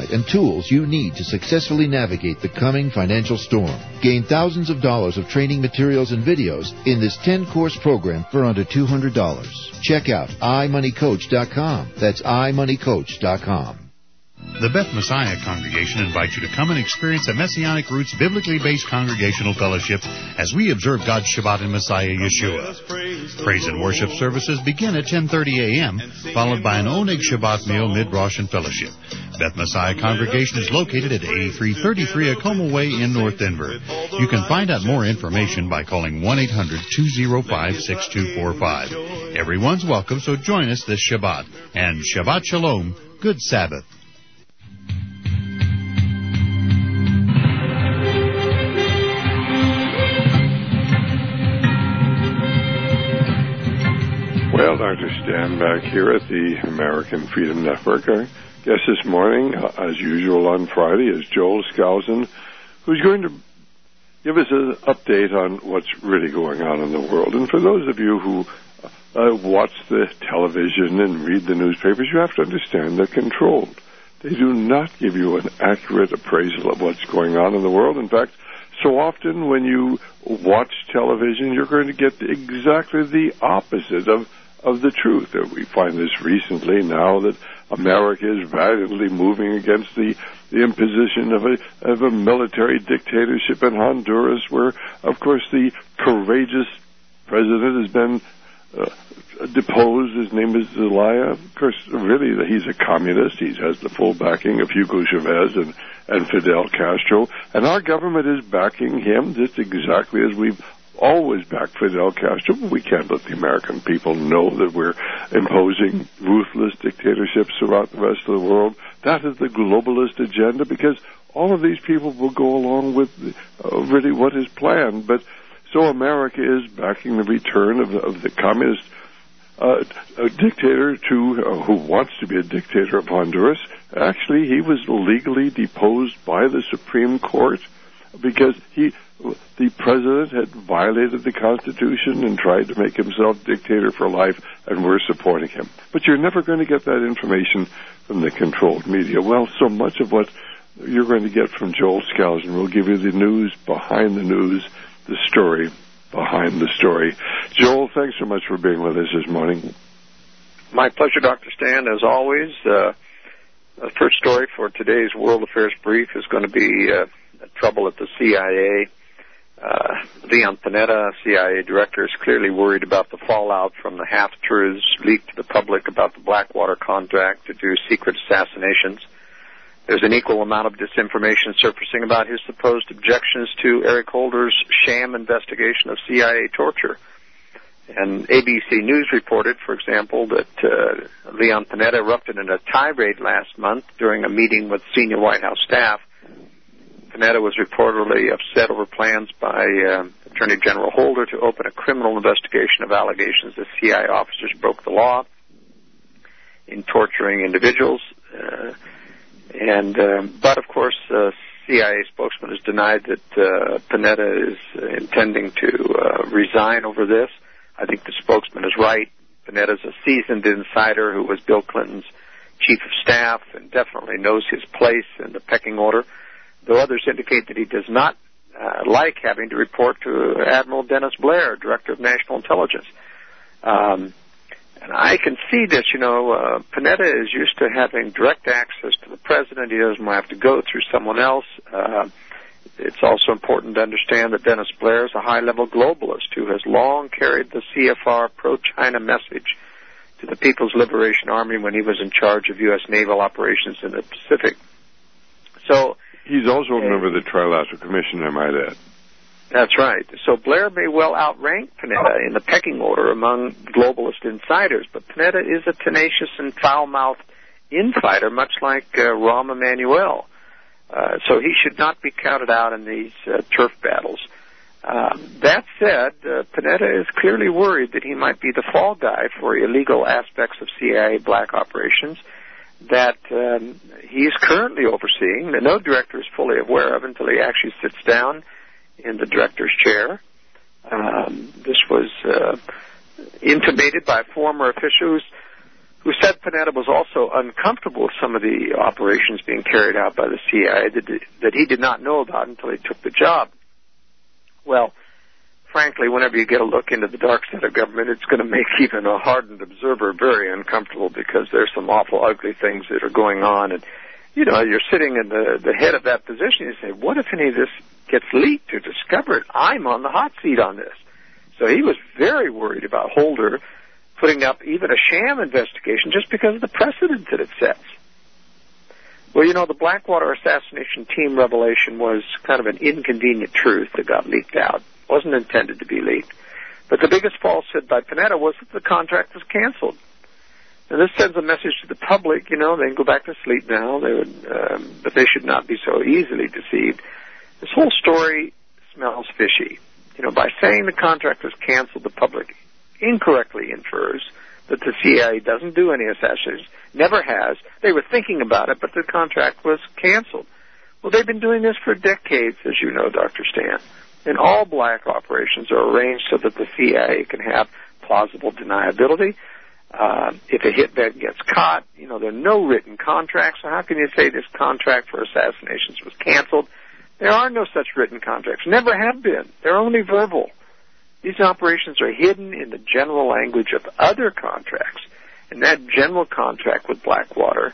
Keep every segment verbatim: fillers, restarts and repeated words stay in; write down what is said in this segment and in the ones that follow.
insight and tools you need to successfully navigate the coming financial storm. Gain thousands of dollars of training materials and videos in this ten-course program for under two hundred dollars. Check out i money coach dot com. That's i money coach dot com. The Beth Messiah Congregation invites you to come and experience a Messianic Roots biblically based congregational fellowship as we observe God's Shabbat in Messiah Yeshua. Praise and worship services begin at ten thirty a.m., followed by an Oneg Shabbat meal mid-Rosh and fellowship. Beth Messiah Congregation is located at eighty-three thirty-three Acoma Way in North Denver. You can find out more information by calling one eight hundred two oh five six two four five. Everyone's welcome, so join us this Shabbat. And Shabbat Shalom, good Sabbath. Well, Doctor Stan back here at the American Freedom Network. Our guest this morning, uh, as usual on Friday, is Joel Skousen, who's going to give us an update on what's really going on in the world. And for those of you who uh, watch the television and read the newspapers, you have to understand they're controlled. They do not give you an accurate appraisal of what's going on in the world. In fact, so often when you watch television, you're going to get exactly the opposite of of the truth. We find this recently now that America is valiantly moving against the, the imposition of a of a military dictatorship in Honduras, where, of course, the courageous president has been uh, deposed. His name is Zelaya. Of course, really, he's a communist. He has the full backing of Hugo Chavez and, and Fidel Castro, and our government is backing him just exactly as we've always back Fidel Castro, but we can't let the American people know that we're imposing ruthless dictatorships throughout the rest of the world. That is the globalist agenda, because all of these people will go along with uh, really what is planned. But so America is backing the return of, of the communist uh, a dictator to uh, who wants to be a dictator of Honduras. Actually, he was legally deposed by the Supreme Court because he the president had violated the Constitution and tried to make himself dictator for life, and we're supporting him. But you're never going to get that information from the controlled media. Well, so much of what you're going to get from Joel Skousen will give you the news behind the news, the story behind the story. Joel, thanks so much for being with us this morning. My pleasure, Doctor Stan, as always. Uh, the first story for today's World Affairs Brief is going to be uh, trouble at the C I A. Uh, Leon Panetta, C I A director, is clearly worried about the fallout from the half-truths leaked to the public about the Blackwater contract to do secret assassinations. There's an equal amount of disinformation surfacing about his supposed objections to Eric Holder's sham investigation of C I A torture. And A B C News reported, for example, that uh, Leon Panetta erupted in a tirade last month during a meeting with senior White House staff. Panetta was reportedly upset over plans by uh, Attorney General Holder to open a criminal investigation of allegations that C I A officers broke the law in torturing individuals. Uh, and uh, But, of course, uh, C I A spokesman has denied that uh, Panetta is uh, intending to uh, resign over this. I think the spokesman is right. Panetta's a seasoned insider who was Bill Clinton's chief of staff and definitely knows his place in the pecking order, though others indicate that he does not uh, like having to report to Admiral Dennis Blair, Director of National Intelligence. Um, and I can see this, you know, uh, Panetta is used to having direct access to the president. He doesn't have to go through someone else. Uh, it's also important to understand that Dennis Blair is a high-level globalist who has long carried the C F R pro-China message to the People's Liberation Army when he was in charge of U S naval operations in the Pacific. So he's also a member of the Trilateral Commission, I might add. That's right. So Blair may well outrank Panetta in the pecking order among globalist insiders, but Panetta is a tenacious and foul-mouthed infighter, much like uh, Rahm Emanuel. Uh, so he should not be counted out in these uh, turf battles. Uh, that said, uh, Panetta is clearly worried that he might be the fall guy for illegal aspects of C I A black operations that um, he is currently overseeing, that no director is fully aware of until he actually sits down in the director's chair. Um, this was uh, intimated by former officials who said Panetta was also uncomfortable with some of the operations being carried out by the C I A that, that he did not know about until he took the job. Well, frankly, whenever you get a look into the dark side of government, it's going to make even a hardened observer very uncomfortable, because there's some awful ugly things that are going on. And, you know, you're sitting in the, the head of that position, you say, what if any of this gets leaked or discovered? I'm on the hot seat on this. So he was very worried about Holder putting up even a sham investigation just because of the precedent that it sets. Well, you know, the Blackwater assassination team revelation was kind of an inconvenient truth that got leaked out. It wasn't intended to be leaked. But the biggest falsehood by Panetta was that the contract was canceled. And this sends a message to the public, you know, they can go back to sleep now, they would, um, but they should not be so easily deceived. This whole story smells fishy. You know, by saying the contract was canceled, the public incorrectly infers that the C I A doesn't do any assassinations, never has. They were thinking about it, but the contract was canceled. Well, they've been doing this for decades, as you know, Doctor Stan. And all black operations are arranged so that the C I A can have plausible deniability. Uh, if a hitman gets caught, you know, there are no written contracts, so how can you say this contract for assassinations was canceled? There are no such written contracts, never have been. They're only verbal. These operations are hidden in the general language of other contracts, and that general contract with Blackwater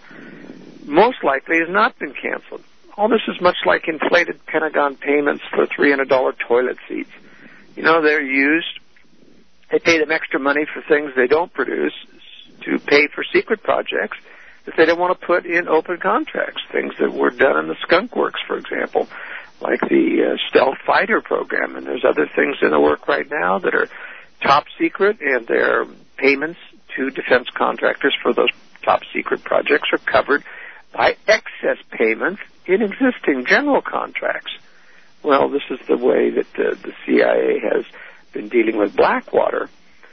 most likely has not been canceled. All this is much like inflated Pentagon payments for three hundred dollars toilet seats. You know, they're used, they pay them extra money for things they don't produce to pay for secret projects that they don't want to put in open contracts, things that were done in the Skunk Works, for example, like the uh, stealth fighter program. And there's other things in the work right now that are top secret, and their payments to defense contractors for those top secret projects are covered by excess payments in existing general contracts. Well, this is the way that uh, the C I A has been dealing with Blackwater.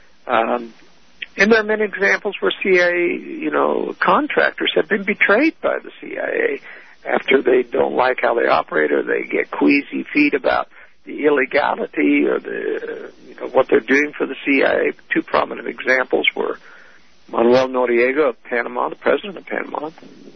Um, and there are many examples where C I A, you know, contractors have been betrayed by the C I A after they don't like how they operate, or they get queasy feet about the illegality or the, you know, what they're doing for the C I A. Two prominent examples were Manuel Noriega of Panama, the president of Panama,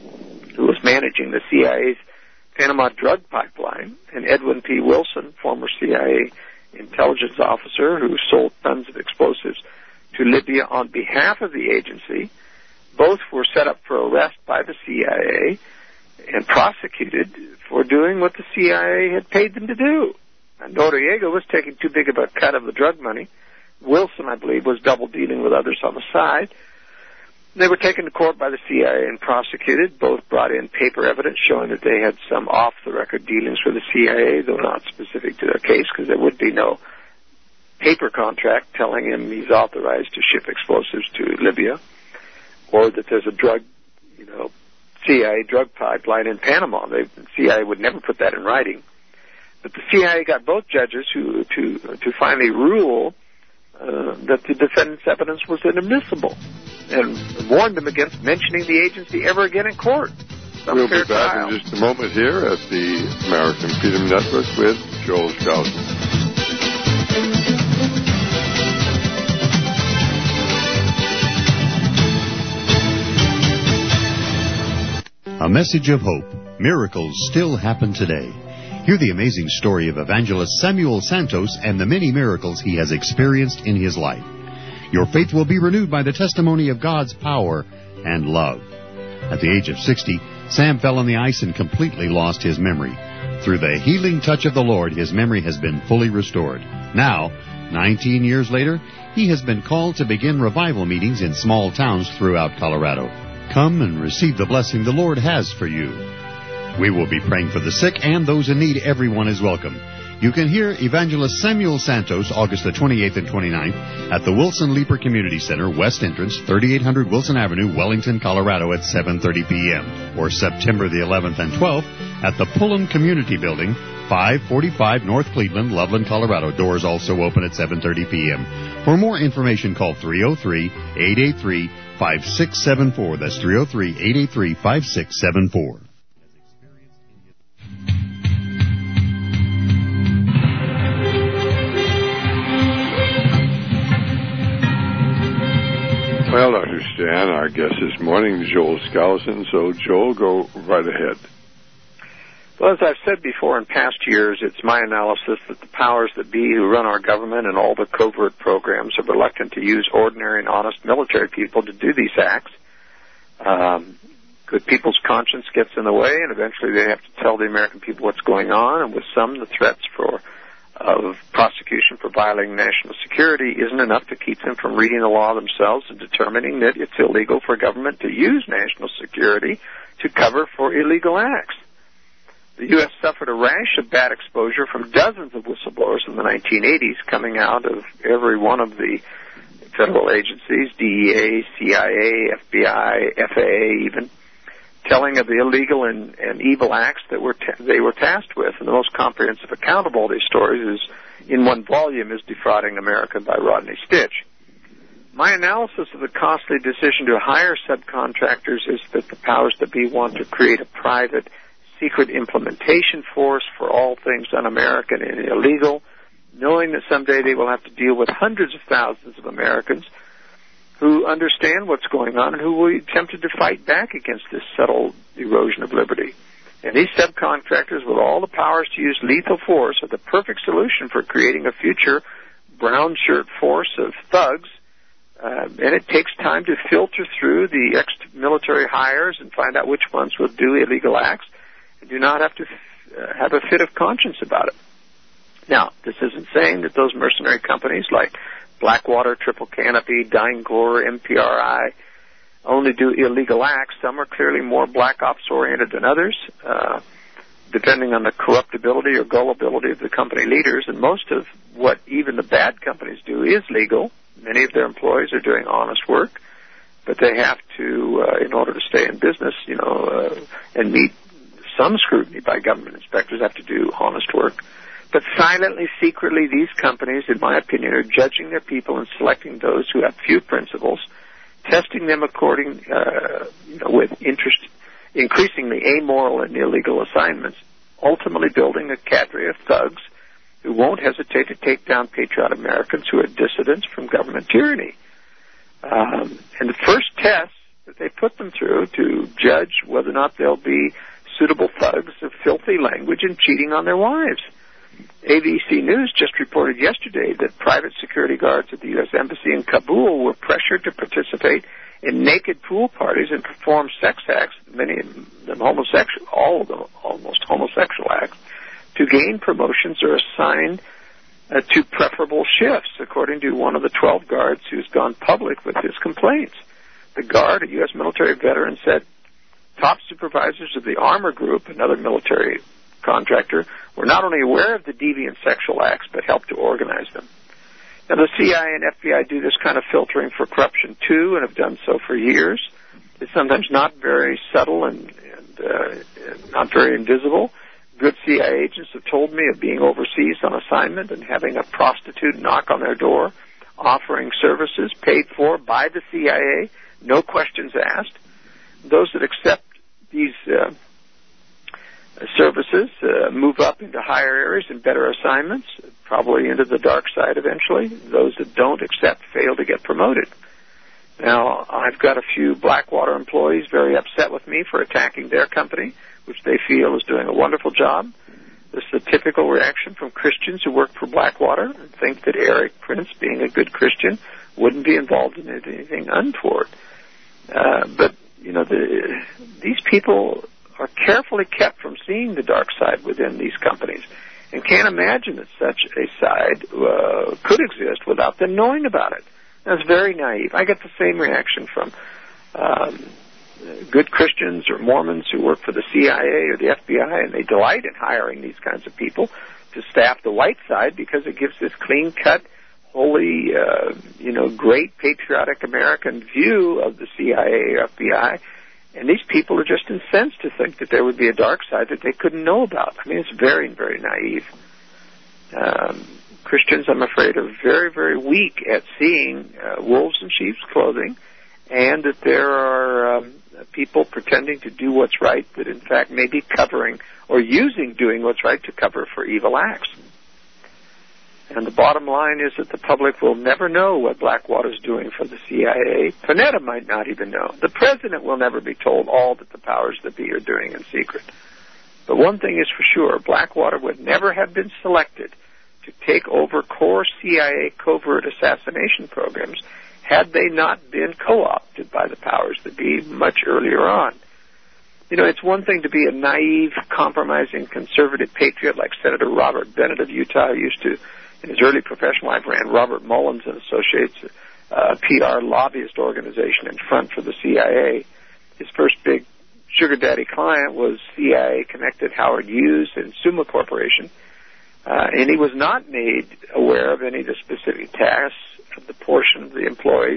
who was managing the C I A's Panama drug pipeline, and Edwin P. Wilson, former C I A intelligence officer who sold tons of explosives to Libya on behalf of the agency. Both were set up for arrest by the C I A and prosecuted for doing what the C I A had paid them to do. And Noriega was taking too big of a cut of the drug money. Wilson, I believe, was double dealing with others on the side. They were taken to court by the C I A and prosecuted. Both brought in paper evidence showing that they had some off-the-record dealings with the C I A, though not specific to their case, because there would be no paper contract telling him he's authorized to ship explosives to Libya, or that there's a drug, you know, C I A drug pipeline in Panama. They, the C I A would never put that in writing. But the C I A got both judges who to to finally rule uh, that the defendant's evidence was inadmissible, and warned them against mentioning the agency ever again in court. Some we'll be back trial. in just a moment here at the American Freedom Network with Joel Skousen. A message of hope. Miracles still happen today. Hear the amazing story of evangelist Samuel Santos and the many miracles he has experienced in his life. Your faith will be renewed by the testimony of God's power and love. At the age of sixty, Sam fell on the ice and completely lost his memory. Through the healing touch of the Lord, his memory has been fully restored. Now, nineteen years later, he has been called to begin revival meetings in small towns throughout Colorado. Come and receive the blessing the Lord has for you. We will be praying for the sick and those in need. Everyone is welcome. You can hear Evangelist Samuel Santos August the twenty-eighth and twenty-ninth at the Wilson Leaper Community Center, West Entrance, thirty-eight hundred Wilson Avenue, Wellington, Colorado at seven thirty p.m. Or September the eleventh and twelfth at the Pullum Community Building, five forty-five North Cleveland, Loveland, Colorado. Doors also open at seven thirty p.m. For more information, call three oh three, eight eight three, five six seven four. That's three oh three, eight eight three, five six seven four. Well, Doctor Stan. Our guest this morning is Joel Skousen. So, Joel, go right ahead. Well, as I've said before in past years, it's my analysis that the powers that be who run our government and all the covert programs are reluctant to use ordinary and honest military people to do these acts. Um, good people's conscience gets in the way, and eventually they have to tell the American people what's going on, and with some, the threats for of prosecution for violating national security isn't enough to keep them from reading the law themselves and determining that it's illegal for government to use national security to cover for illegal acts. The U S suffered a rash of bad exposure from dozens of whistleblowers in the nineteen eighties coming out of every one of the federal agencies, D E A, C I A, F B I, F A A even, telling of the illegal and, and evil acts that were ta- they were tasked with. And the most comprehensive account of all these stories is, in one volume, is Defrauding America by Rodney Stitch. My analysis of the costly decision to hire subcontractors is that the powers that be want to create a private, secret implementation force for all things un-American and illegal, knowing that someday they will have to deal with hundreds of thousands of Americans who understand what's going on and who will be tempted to fight back against this subtle erosion of liberty. And these subcontractors, with all the powers to use lethal force, are the perfect solution for creating a future brown shirt force of thugs. Uh, and it takes time to filter through the ex-military hires and find out which ones will do illegal acts and do not have to uh, have a fit of conscience about it. Now, this isn't saying that those mercenary companies like Blackwater, Triple Canopy, DynCorp, M P R I only do illegal acts. Some are clearly more black ops oriented than others, uh, depending on the corruptibility or gullibility of the company leaders. And most of what even the bad companies do is legal. Many of their employees are doing honest work, but they have to, uh, in order to stay in business, you know, uh, and meet some scrutiny by government inspectors, have to do honest work. But silently, secretly, these companies, in my opinion, are judging their people and selecting those who have few principles, testing them according, uh, you know, with interest, increasingly amoral and illegal assignments, ultimately building a cadre of thugs who won't hesitate to take down patriotic Americans who are dissidents from government tyranny. Um, and the first test that they put them through to judge whether or not they'll be suitable thugs of filthy language and cheating on their wives. A B C News just reported yesterday that private security guards at the U S Embassy in Kabul were pressured to participate in naked pool parties and perform sex acts, many of them homosexual, all of them almost homosexual acts, to gain promotions or assigned uh, to preferable shifts, according to one of the twelve guards who's gone public with his complaints. The guard, a U S military veteran, said top supervisors of the Armor Group, another military contractor, were not only aware of the deviant sexual acts, but helped to organize them. Now, the C I A and F B I do this kind of filtering for corruption, too, and have done so for years. It's sometimes not very subtle and, and uh, not very invisible. Good C I A agents have told me of being overseas on assignment and having a prostitute knock on their door, offering services paid for by the C I A, no questions asked. Those that accept these uh, services uh, move up into higher areas and better assignments, probably into the dark side eventually. Those that don't accept fail to get promoted. Now, I've got a few Blackwater employees very upset with me for attacking their company, which they feel is doing a wonderful job. This is a typical reaction from Christians who work for Blackwater and think that Eric Prince, being a good Christian, wouldn't be involved in anything untoward. Uh, but, you know, the, these people are carefully kept from seeing the dark side within these companies and can't imagine that such a side uh, could exist without them knowing about it. That's very naive. I get the same reaction from um, good Christians or Mormons who work for the C I A or the F B I, and they delight in hiring these kinds of people to staff the white side because it gives this clean-cut, holy, uh, you know, great patriotic American view of the C I A or F B I. And these people are just incensed to think that there would be a dark side that they couldn't know about. I mean, it's very, very naive. Um, Christians, I'm afraid, are very, very weak at seeing uh, wolves in sheep's clothing, and that there are um, people pretending to do what's right that, in fact, may be covering or using doing what's right to cover for evil acts. And the bottom line is that the public will never know what Blackwater's doing for the C I A. Panetta might not even know. The president will never be told all that the powers that be are doing in secret. But one thing is for sure, Blackwater would never have been selected to take over core C I A covert assassination programs had they not been co-opted by the powers that be much earlier on. You know, it's one thing to be a naive, compromising, conservative patriot like Senator Robert Bennett of Utah, who used to, in his early professional life, ran Robert Mullins and Associates, a P R lobbyist organization in front for the C I A. His first big sugar daddy client was C I A-connected Howard Hughes and Summa Corporation, uh, and he was not made aware of any of the specific tasks of the portion of the employees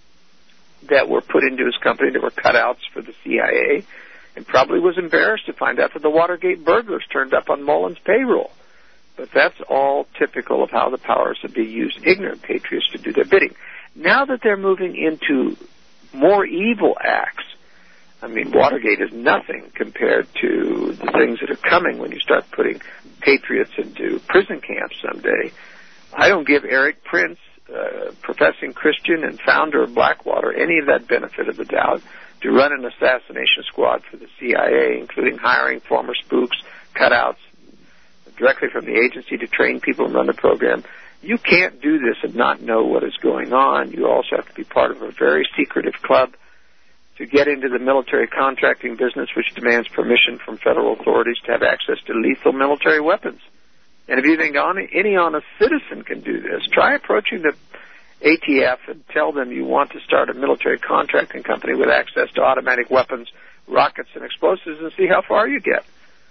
that were put into his company that were cutouts for the C I A, and probably was embarrassed to find out that the Watergate burglars turned up on Mullins' payroll. But that's all typical of how the powers that be use ignorant patriots to do their bidding. Now that they're moving into more evil acts, I mean, Watergate is nothing compared to the things that are coming when you start putting patriots into prison camps someday. I don't give Eric Prince, uh, professing Christian and founder of Blackwater, any of that benefit of the doubt to run an assassination squad for the C I A, including hiring former spooks, cutouts, directly from the agency to train people and run the program. You can't do this and not know what is going on. You also have to be part of a very secretive club to get into the military contracting business, which demands permission from federal authorities to have access to lethal military weapons. And if you think any honest citizen can do this, try approaching the A T F and tell them you want to start a military contracting company with access to automatic weapons, rockets, and explosives, and see how far you get.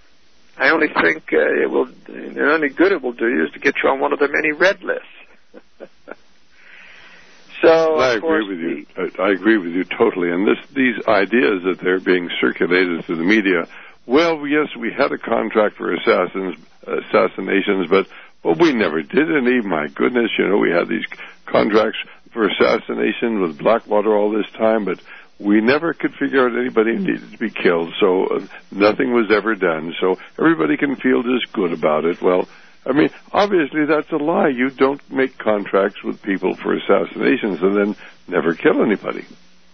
I only think uh, it will. The only good it will do you is to get you on one of their many red lists. so I of course, agree with you. I, I agree with you totally. And this, these ideas that they're being circulated through the media. Well, yes, we had a contract for assassins, assassinations, but well, we never did any. My goodness, you know, we had these contracts for assassination with Blackwater all this time, but we never could figure out anybody who needed to be killed, so uh, nothing was ever done. So everybody can feel just good about it. Well, I mean, obviously that's a lie. You don't make contracts with people for assassinations and then never kill anybody.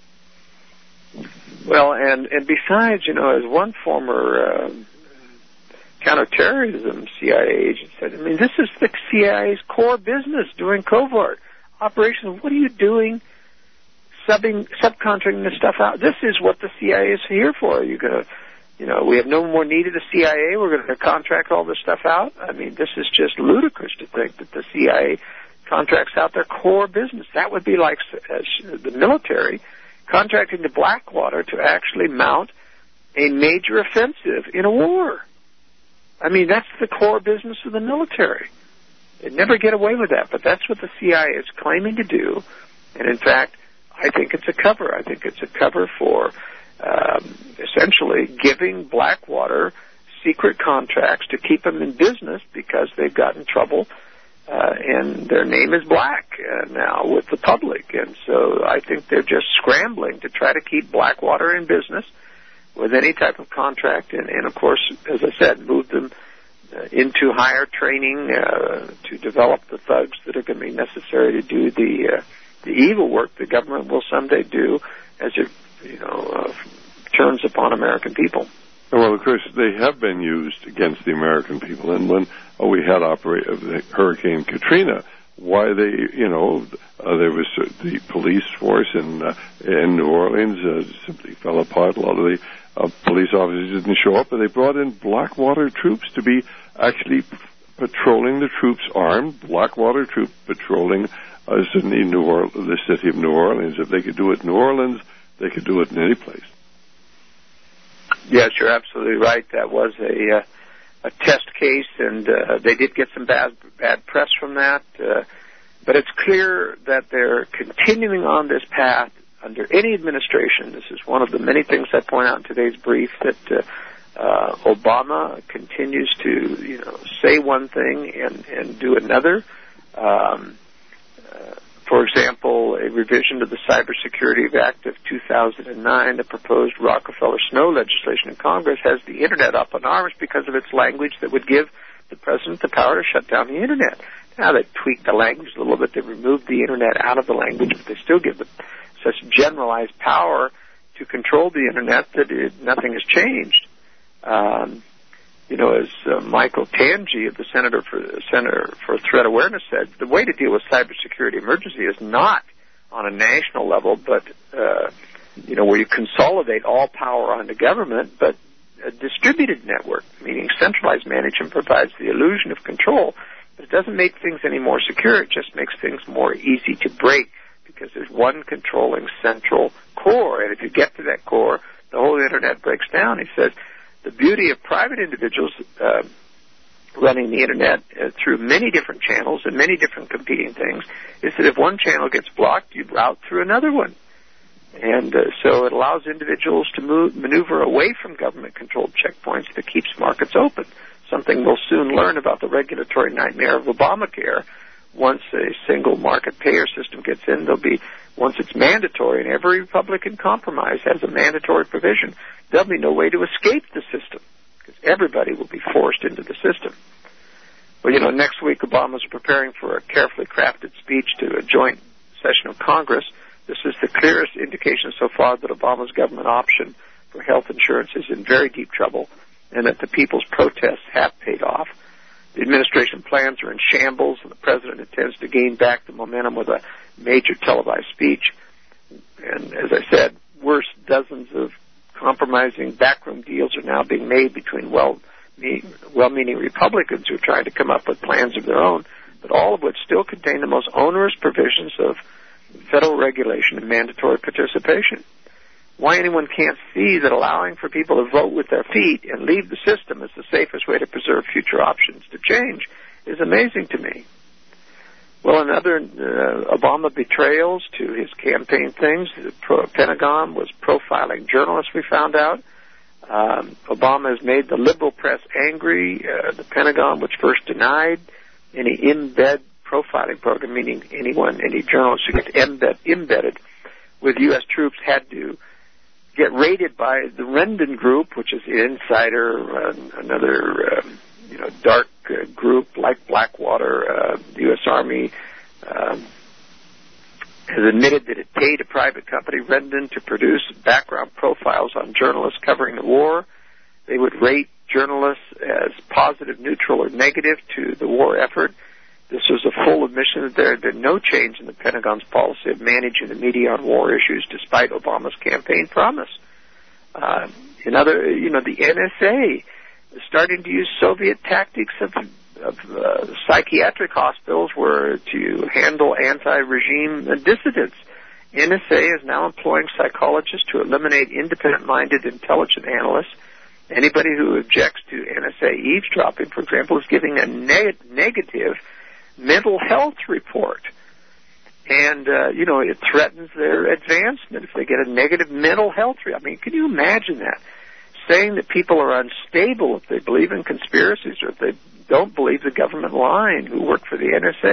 Well, and, and besides, you know, as one former uh, counterterrorism C I A agent said, I mean, this is the C I A's core business, doing covert operations. What are you doing? Subbing, subcontracting this stuff out. This is what the C I A is here for. You're going to, you know, we have no more need of the C I A. We're going to contract all this stuff out. I mean, this is just ludicrous to think that the C I A contracts out their core business. That would be like uh, the military contracting to Blackwater to actually mount a major offensive in a war. I mean, that's the core business of the military. They'd never get away with that, but that's what the C I A is claiming to do. And in fact, I think it's a cover. I think it's a cover for um, essentially giving Blackwater secret contracts to keep them in business because they've got in trouble uh, and their name is black uh, now with the public. And so I think they're just scrambling to try to keep Blackwater in business with any type of contract and, and of course, as I said, move them uh, into higher training uh, to develop the thugs that are going to be necessary to do the uh, the evil work the government will someday do as it, you know, uh, turns upon American people. Well, of course, they have been used against the American people. And when oh, we had operate uh, the Hurricane Katrina, why they, you know, uh, there was uh, the police force in uh, in New Orleans uh, simply fell apart. A lot of the uh, police officers didn't show up, but they brought in Blackwater troops to be actually patrolling the troops, armed Blackwater troops patrolling uh, Sydney, New Orleans, the city of New Orleans. If they could do it in New Orleans, they could do it in any place. Yes, you're absolutely right. That was a uh, a test case, and uh, they did get some bad bad press from that. Uh, but it's clear that they're continuing on this path under any administration. This is one of the many things I point out in today's brief, that uh, uh, Obama continues to, you know, say one thing and, and do another. Um, uh, For example, a revision to the Cybersecurity Act of two thousand nine, the proposed Rockefeller-Snow legislation in Congress, has the Internet up in arms because of its language that would give the president the power to shut down the Internet. Now they tweaked the language a little bit. They removed the Internet out of the language, but they still give them such generalized power to control the Internet that it, nothing has changed. Um, you know, as uh, Michael Tanji of the Center for, Center for Threat Awareness said, the way to deal with cybersecurity emergency is not on a national level, but, uh, you know, where you consolidate all power on the government, but a distributed network, meaning centralized management provides the illusion of control, but it doesn't make things any more secure. It just makes things more easy to break because there's one controlling central core, and if you get to that core, the whole Internet breaks down. He says the beauty of private individuals uh, running the Internet uh, through many different channels and many different competing things is that if one channel gets blocked, you route through another one. And uh, so it allows individuals to move, maneuver away from government-controlled checkpoints that keeps markets open, something we'll soon learn about the regulatory nightmare of Obamacare. Once a single market payer system gets in, there'll be, once it's mandatory, and every Republican compromise has a mandatory provision, there'll be no way to escape the system because everybody will be forced into the system. Well, you know, next week Obama's preparing for a carefully crafted speech to a joint session of Congress. This is the clearest indication so far that Obama's government option for health insurance is in very deep trouble and that the people's protests have paid off. The administration plans are in shambles, and the president intends to gain back the momentum with a major televised speech. And as I said, worse, dozens of compromising backroom deals are now being made between well, well-meaning Republicans who are trying to come up with plans of their own, but all of which still contain the most onerous provisions of federal regulation and mandatory participation. Why anyone can't see that allowing for people to vote with their feet and leave the system is the safest way to preserve future options to change is amazing to me. Well, in other uh, Obama betrayals to his campaign things, the pro- Pentagon was profiling journalists, we found out. Um, Obama has made the liberal press angry. Uh, the Pentagon, which first denied any embed profiling program, meaning anyone, any journalist who gets embed, embedded with U S troops had to get raided by the Rendon Group, which is the Insider, uh, another um, you know dark uh, group like Blackwater. Uh, the U S Army um, has admitted that it paid a private company, Rendon, to produce background profiles on journalists covering the war. They would rate journalists as positive, neutral, or negative to the war effort. This was a full admission that there had been no change in the Pentagon's policy of managing the media on war issues, despite Obama's campaign promise. Uh, in other, you know, the N S A is starting to use Soviet tactics of, of uh, psychiatric hospitals where to handle anti-regime dissidents. N S A is now employing psychologists to eliminate independent-minded intelligence analysts. Anybody who objects to N S A eavesdropping, for example, is giving a ne- negative mental health report. And, uh, you know, it threatens their advancement if they get a negative mental health report. I mean, can you imagine that? Saying that people are unstable if they believe in conspiracies or if they don't believe the government line who work for the N S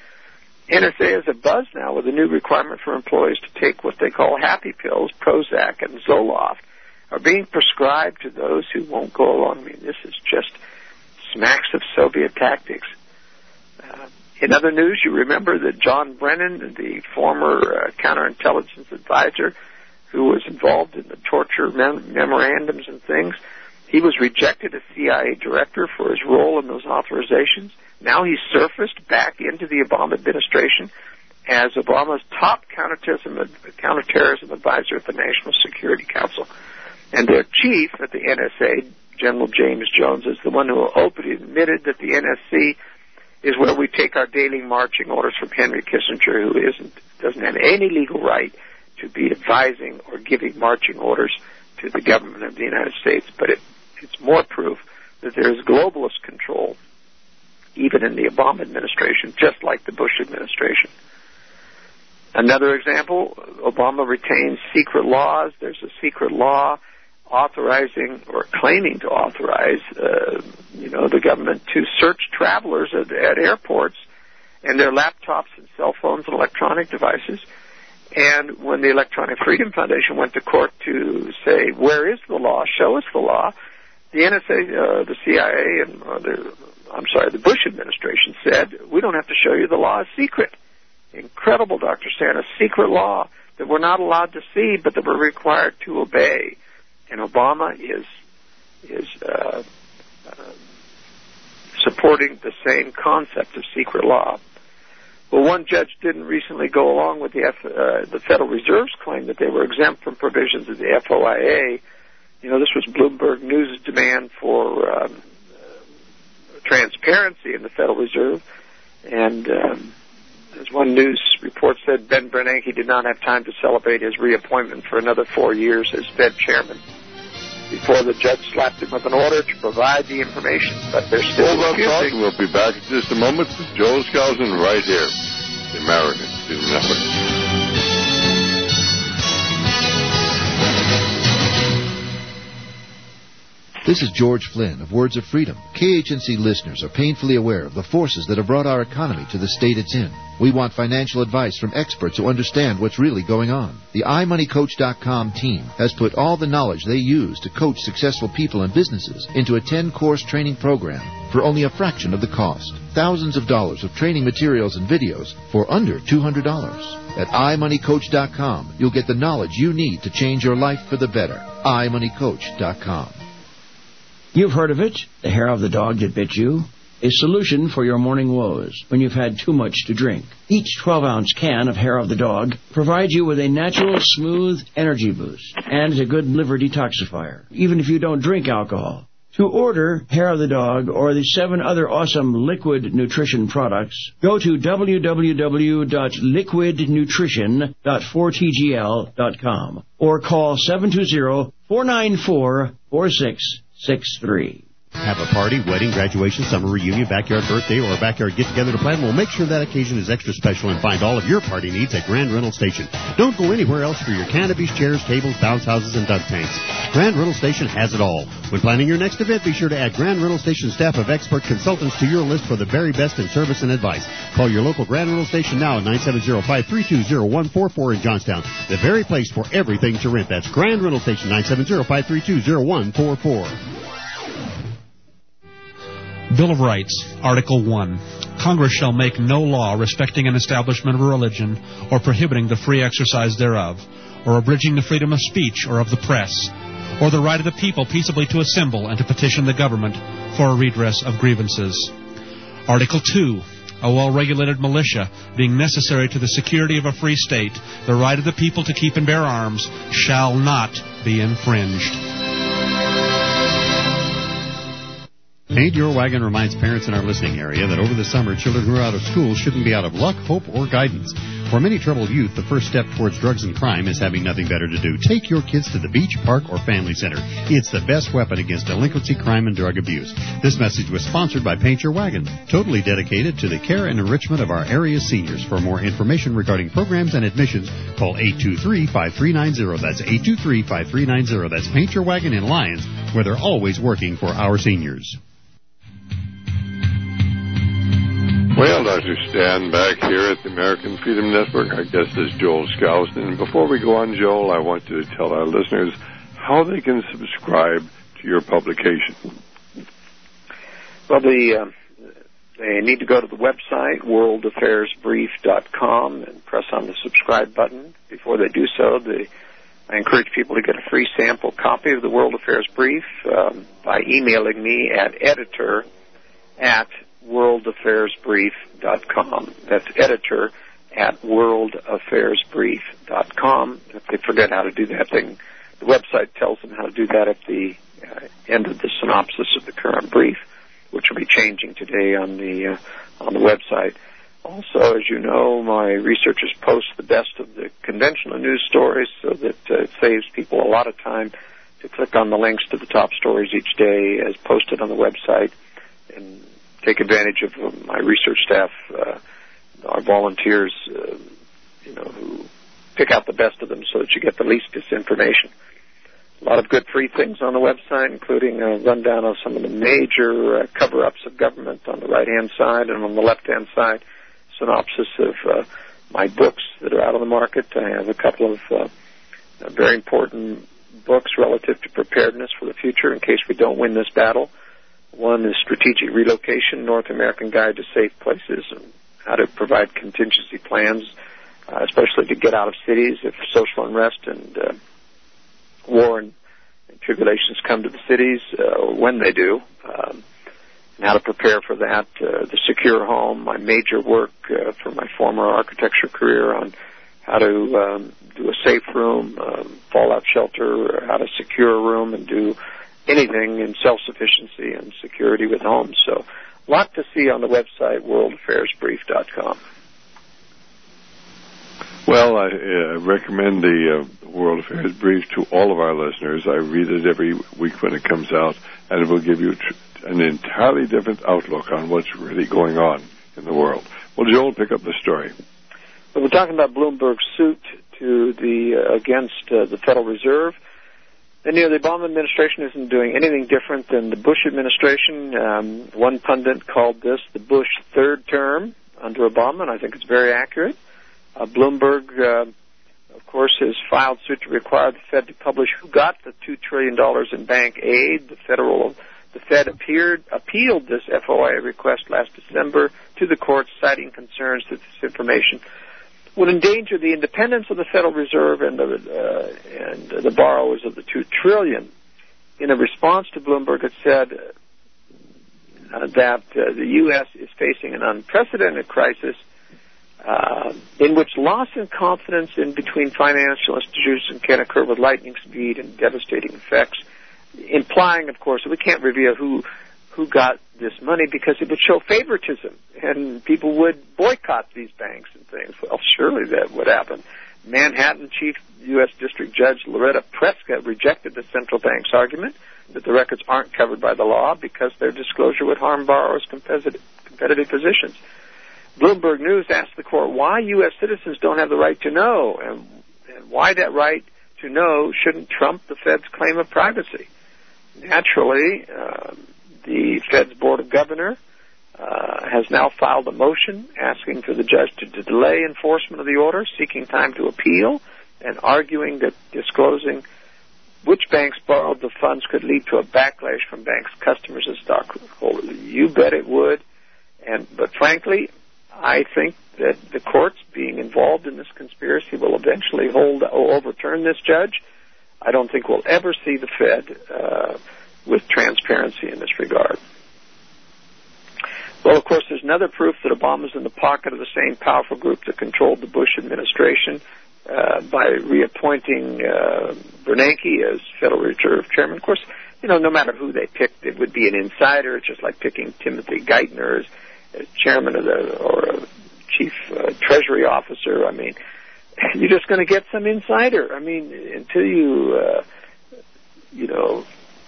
A. N S A is a buzz now with a new requirement for employees to take what they call happy pills, Prozac and Zoloft, are being prescribed to those who won't go along. I mean, this is just smacks of Soviet tactics. Uh, in other news, you remember that John Brennan, the former uh, counterintelligence advisor who was involved in the torture mem- memorandums and things, he was rejected as C I A director for his role in those authorizations. Now he's surfaced back into the Obama administration as Obama's top counterterrorism, counterterrorism advisor at the National Security Council. And their chief at the N S A, General James Jones, is the one who openly admitted that the N S C is where we take our daily marching orders from Henry Kissinger, who isn't doesn't have any legal right to be advising or giving marching orders to the government of the United States. But it, it's more proof that there is globalist control, even in the Obama administration, just like the Bush administration. Another example, Obama retains secret laws. There's a secret law authorizing or claiming to authorize, uh, you know, the government to search travelers at, at airports and their laptops and cell phones and electronic devices. And when the Electronic Freedom Foundation went to court to say, where is the law? Show us the law. The N S A, uh, the C I A, and uh, the I'm sorry, the Bush administration said, we don't have to show you the law is secret. Incredible, Doctor Stan, a secret law that we're not allowed to see, but that we're required to obey. And Obama is is uh, uh, supporting the same concept of secret law. Well, one judge didn't recently go along with the, F, uh, the Federal Reserve's claim that they were exempt from provisions of the F O I A. You know, this was Bloomberg News' demand for um, uh, transparency in the Federal Reserve. And um, as one news report said, Ben Bernanke did not have time to celebrate his reappointment for another four years as Fed chairman before the judge slapped him with an order to provide the information. But they're still Hold on, refusing. We'll be back in just a moment with Joel Skousen right here, the American Freedom Network. This is George Flynn of Words of Freedom. K H N C listeners are painfully aware of the forces that have brought our economy to the state it's in. We want financial advice from experts who understand what's really going on. The i money coach dot com team has put all the knowledge they use to coach successful people and businesses into a ten-course training program for only a fraction of the cost. Thousands of dollars of training materials and videos for under two hundred dollars. At i money coach dot com, you'll get the knowledge you need to change your life for the better. i money coach dot com. You've heard of it, the hair of the dog that bit you. A solution for your morning woes when you've had too much to drink. Each twelve-ounce can of Hair of the Dog provides you with a natural, smooth energy boost and is a good liver detoxifier, even if you don't drink alcohol. To order Hair of the Dog or the seven other awesome liquid nutrition products, go to w w w dot liquid nutrition dot four t g l dot com or call seven two zero, four nine four, four six six three. Have a party, wedding, graduation, summer reunion, backyard birthday, or a backyard get-together to plan? Well, make sure that occasion is extra special and find all of your party needs at Grand Rental Station. Don't go anywhere else for your canopies, chairs, tables, bounce houses, and dunk tanks. Grand Rental Station has it all. When planning your next event, be sure to add Grand Rental Station staff of expert consultants to your list for the very best in service and advice. Call your local Grand Rental Station now at nine seven zero, five three two, zero one four four in Johnstown. The very place for everything to rent. That's Grand Rental Station, nine seven zero, five three two, zero one four four. Bill of Rights, Article one. Congress shall make no law respecting an establishment of a religion or prohibiting the free exercise thereof, or abridging the freedom of speech or of the press, or the right of the people peaceably to assemble and to petition the government for a redress of grievances. Article two. A well-regulated militia, being necessary to the security of a free state, the right of the people to keep and bear arms, shall not be infringed. Paint Your Wagon reminds parents in our listening area that over the summer, children who are out of school shouldn't be out of luck, hope, or guidance. For many troubled youth, the first step towards drugs and crime is having nothing better to do. Take your kids to the beach, park, or family center. It's the best weapon against delinquency, crime, and drug abuse. This message was sponsored by Paint Your Wagon, totally dedicated to the care and enrichment of our area seniors. For more information regarding programs and admissions, call eight two three, five three nine zero. That's eight two three, five three nine zero. That's Paint Your Wagon in Lyons, where they're always working for our seniors. Well, Doctor Stan, back here at the American Freedom Network. Our guest is Joel Skousen. And before we go on, Joel, I want to tell our listeners how they can subscribe to your publication. Well, the, uh, they need to go to the website, world affairs brief dot com, and press on the subscribe button. Before they do so, the, I encourage people to get a free sample copy of the World Affairs Brief um, by emailing me at editor at world affairs brief dot com. That's editor at world affairs brief dot com. If they forget how to do that, then the website tells them how to do that at the uh, end of the synopsis of the current brief, which will be changing today on the uh, on the website. Also, as you know, my researchers post the best of the conventional news stories so that uh, it saves people a lot of time to click on the links to the top stories each day as posted on the website and take advantage of uh, my research staff, uh, our volunteers, uh, you know, who pick out the best of them so that you get the least disinformation. A lot of good free things on the website, including a rundown of some of the major uh, cover-ups of government on the right-hand side, and on the left-hand side, synopsis of uh, my books that are out on the market. I have a couple of uh, very important books relative to preparedness for the future in case we don't win this battle. One is Strategic Relocation, North American Guide to Safe Places, and how to provide contingency plans, uh, especially to get out of cities if social unrest and uh, war and, and tribulations come to the cities, uh, or when they do, um, and how to prepare for that. Uh, the Secure Home, my major work uh, for my former architecture career on how to um, do a safe room, um, fallout shelter, or how to secure a room and do anything in self-sufficiency and security with homes. So a lot to see on the website, world affairs brief dot com. Well, I uh, recommend the uh, World Affairs Brief to all of our listeners. I read it every week when it comes out, and it will give you tr- an entirely different outlook on what's really going on in the world. Well, Joel, pick up the story. Well, we're talking about Bloomberg's suit to the uh, against uh, the Federal Reserve. And, you know, the Obama administration isn't doing anything different than the Bush administration. Um, one pundit called this the Bush third term under Obama, and I think it's very accurate. Uh, Bloomberg, uh, of course, has filed suit to require the Fed to publish who got the two trillion dollars in bank aid. The federal, the Fed appeared, appealed this F O I A request last December to the courts, citing concerns that this information would endanger the independence of the Federal Reserve and the uh, and the borrowers of the two trillion dollars. In a response to Bloomberg, it said uh, that uh, the U S is facing an unprecedented crisis uh, in which loss in confidence in between financial institutions can occur with lightning speed and devastating effects, implying, of course, that we can't reveal who who got this money because it would show favoritism and people would boycott these banks and things. Well, surely that would happen. Manhattan Chief U S District Judge Loretta Preska rejected the central bank's argument that the records aren't covered by the law because their disclosure would harm borrowers' competitive, competitive positions. Bloomberg News asked the court why U S citizens don't have the right to know and, and why that right to know shouldn't trump the Fed's claim of privacy. Naturally, um, the Fed's Board of Governors uh, has now filed a motion asking for the judge to, to delay enforcement of the order, seeking time to appeal, and arguing that disclosing which banks borrowed the funds could lead to a backlash from banks' customers and stockholders. You bet it would. And but frankly, I think that the courts being involved in this conspiracy will eventually hold or overturn this judge. I don't think we'll ever see the Fed uh, with transparency in this regard. Well, of course, there's another proof that Obama's in the pocket of the same powerful group that controlled the Bush administration uh, by reappointing uh, Bernanke as Federal Reserve Chairman. Of course, you know, no matter who they picked, it would be an insider. It's just like picking Timothy Geithner as, as chairman of the or a chief uh, treasury officer. I mean, you're just going to get some insider. I mean, until you, uh, you know,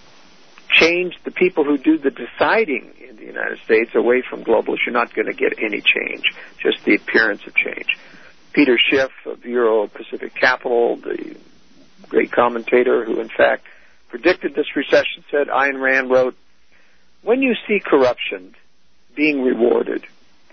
change the people who do the deciding in the United States away from globalists, you're not going to get any change, just the appearance of change. Peter Schiff of Bureau of Pacific Capital, the great commentator who, in fact, predicted this recession, said, Ayn Rand wrote, when you see corruption being rewarded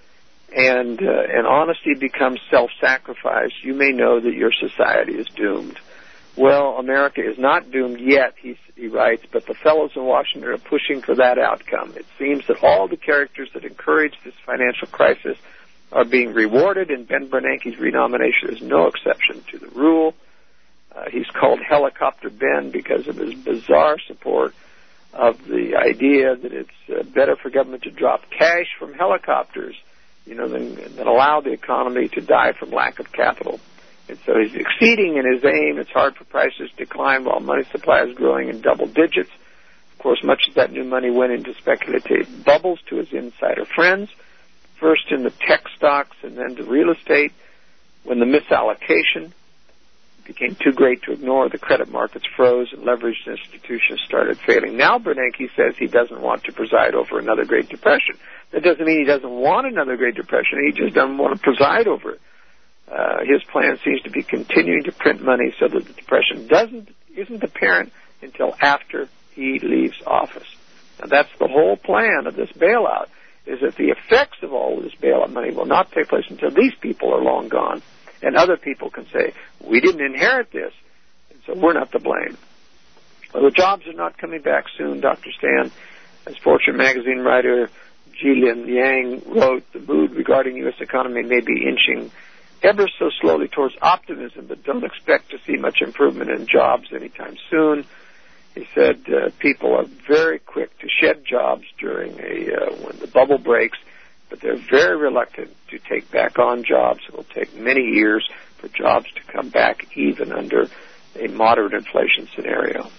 and, uh, and honesty becomes self-sacrifice, you may know that your society is doomed. Well, America is not doomed yet, he, he writes, but the fellows in Washington are pushing for that outcome. It seems that all the characters that encouraged this financial crisis are being rewarded, and Ben Bernanke's renomination is no exception to the rule. Uh, he's called Helicopter Ben because of his bizarre support of the idea that it's uh, better for government to drop cash from helicopters, you know, than, than allow the economy to die from lack of capital. And so he's exceeding in his aim. It's hard for prices to climb while money supply is growing in double digits. Of course, much of that new money went into speculative bubbles to his insider friends, first in the tech stocks and then to real estate. When the misallocation became too great to ignore, the credit markets froze and leveraged institutions started failing. Now Bernanke says he doesn't want to preside over another Great Depression. That doesn't mean he doesn't want another Great Depression. He just doesn't want to preside over it. Uh, his plan seems to be continuing to print money so that the depression doesn't isn't apparent until after he leaves office. Now that's the whole plan of this bailout, is that the effects of all of this bailout money will not take place until these people are long gone, and other people can say, we didn't inherit this, and so we're not to blame. Well, the jobs are not coming back soon, Doctor Stan. As Fortune magazine writer Jillian Yang wrote, the mood regarding U S economy may be inching ever so slowly towards optimism, but don't expect to see much improvement in jobs anytime soon. He said uh, people are very quick to shed jobs during a uh, when the bubble breaks, but they're very reluctant to take back on jobs. It will take many years for jobs to come back, even under a moderate inflation scenario.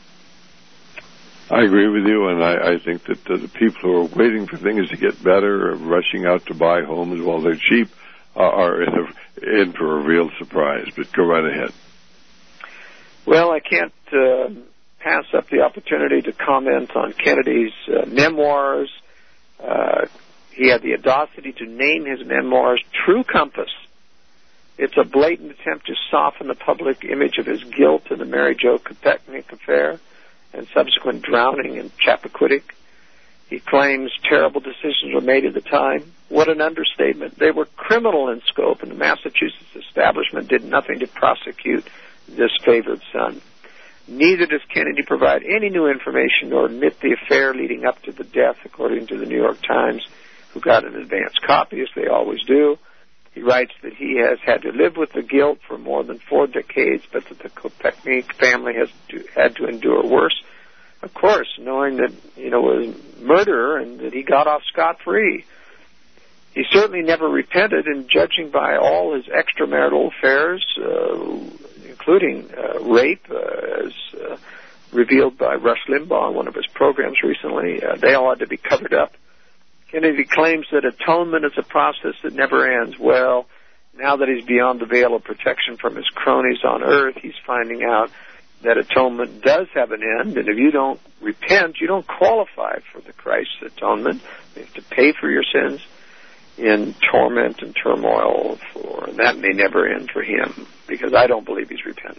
I agree with you, and I, I think that uh, the people who are waiting for things to get better, or rushing out to buy homes while they're cheap, uh, are in, a, in for a real surprise. But go right ahead. Well, I can't uh, pass up the opportunity to comment on Kennedy's uh, memoirs. Uh, he had the audacity to name his memoirs True Compass. It's a blatant attempt to soften the public image of his guilt in the Mary Jo Kopechne affair and subsequent drowning in Chappaquiddick. He claims terrible decisions were made at the time. What an understatement. They were criminal in scope, and the Massachusetts establishment did nothing to prosecute this favored son. Neither does Kennedy provide any new information or admit the affair leading up to the death, according to the New York Times, who got an advance copy, as they always do. He writes that he has had to live with the guilt for more than four decades, but that the Kopechne family has to, had to endure worse. Of course, knowing that, you know, it was murder and that he got off scot-free. He certainly never repented, and judging by all his extramarital affairs, uh, including uh, rape, uh, as uh, revealed by Rush Limbaugh on one of his programs recently, uh, they all had to be covered up. Kennedy claims that atonement is a process that never ends. Well, now that he's beyond the veil of protection from his cronies on earth, he's finding out that atonement does have an end, and if you don't repent, you don't qualify for the Christ's atonement. You have to pay for your sins in torment and turmoil, for, and that may never end for him, because I don't believe he's repentant.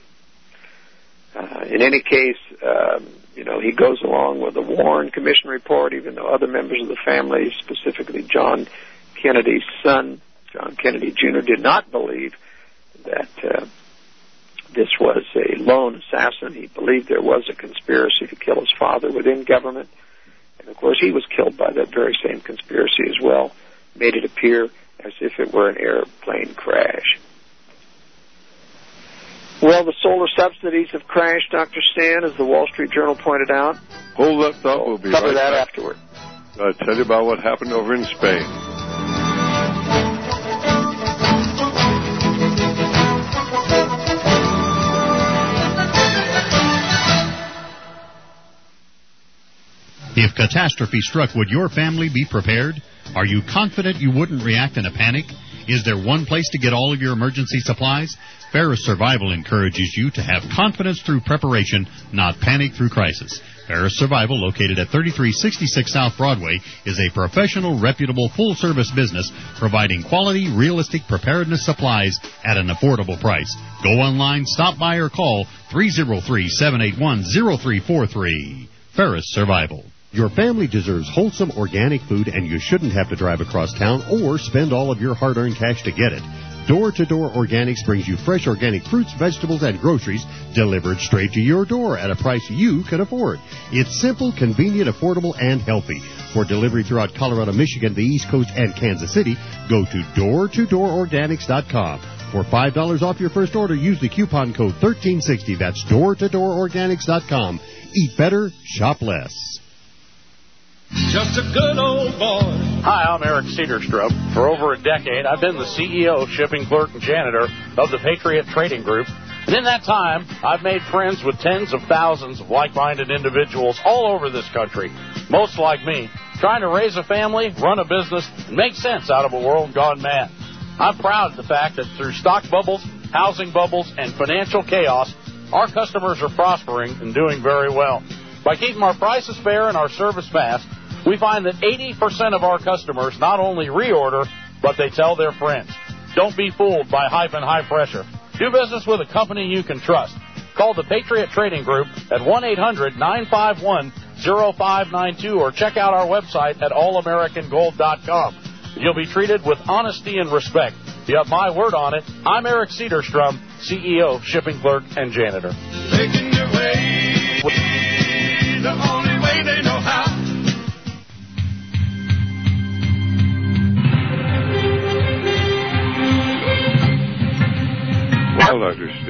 Uh, in any case, um, you know, he goes along with the Warren Commission report, even though other members of the family, specifically John Kennedy's son, John Kennedy Junior, did not believe that uh, this was a lone assassin. He believed there was a conspiracy to kill his father within government. And, of course, he was killed by that very same conspiracy as well, made it appear as if it were an airplane crash. Well, the solar subsidies have crashed, Doctor Stan, as the Wall Street Journal pointed out. Hold that thought. We'll be Cover right that back. afterward. I'll tell you about what happened over in Spain. If catastrophe struck, would your family be prepared? Are you confident you wouldn't react in a panic? Is there one place to get all of your emergency supplies? Ferris Survival encourages you to have confidence through preparation, not panic through crisis. Ferris Survival, located at thirty-three sixty-six South Broadway, is a professional, reputable, full-service business providing quality, realistic preparedness supplies at an affordable price. Go online, stop by, or call three oh three, seven eight one, oh three four three. Ferris Survival. Your family deserves wholesome organic food, and you shouldn't have to drive across town or spend all of your hard-earned cash to get it. Door-to-Door Organics brings you fresh organic fruits, vegetables, and groceries delivered straight to your door at a price you can afford. It's simple, convenient, affordable, and healthy. For delivery throughout Colorado, Michigan, the East Coast, and Kansas City, go to door to door organics dot com. For five dollars off your first order, use the coupon code thirteen sixty. That's door to door organics dot com. Eat better, shop less. Just a good old boy. Hi, I'm Eric Cedarstrup. For over a decade, I've been the C E O, shipping clerk, and janitor of the Patriot Trading Group. And in that time, I've made friends with tens of thousands of like-minded individuals all over this country, most like me, trying to raise a family, run a business, and make sense out of a world gone mad. I'm proud of the fact that through stock bubbles, housing bubbles, and financial chaos, our customers are prospering and doing very well. By keeping our prices fair and our service fast, we find that eighty percent of our customers not only reorder, but they tell their friends. Don't be fooled by hype and high pressure. Do business with a company you can trust. Call the Patriot Trading Group at one eight hundred nine five one oh five nine two or check out our website at all american gold dot com. You'll be treated with honesty and respect. You have my word on it. I'm Eric Cedarstrom, C E O, shipping clerk, and janitor. Making your way the only way they know how.